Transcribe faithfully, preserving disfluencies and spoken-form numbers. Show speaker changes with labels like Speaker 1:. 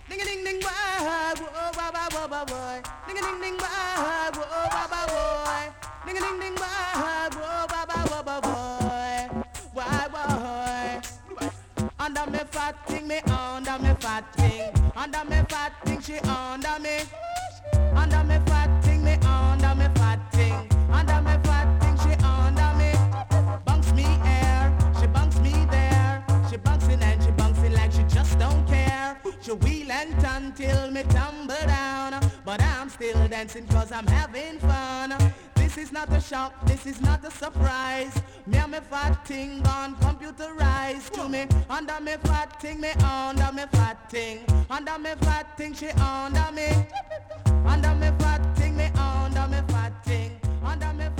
Speaker 1: Ding a ding ding boy, whoa ba ba whoa ba boy. Ding a ding ding boy, whoa ba ba boy. Ding a ding ding boy, whoa ba ba whoa ba boy. Why boy? Under me fat thing, me under me fat thing. Under me fat thing, she under me. Under me fat thing, me under me fat thing. Under me fat thing, she under me. Bunks me air, she bunks me there. She bunksing and she bunksing like she just don't care. She wheel and turn till me tumble down. But I'm still dancing cause I'm having fun. This is not a shock, this is not a surprise. Me and me fat thing gone computerized to me. Under me fat thing, me under me fat thing. Under me fat thing, she under me. Under me fat thing, me under me fat thing. Under me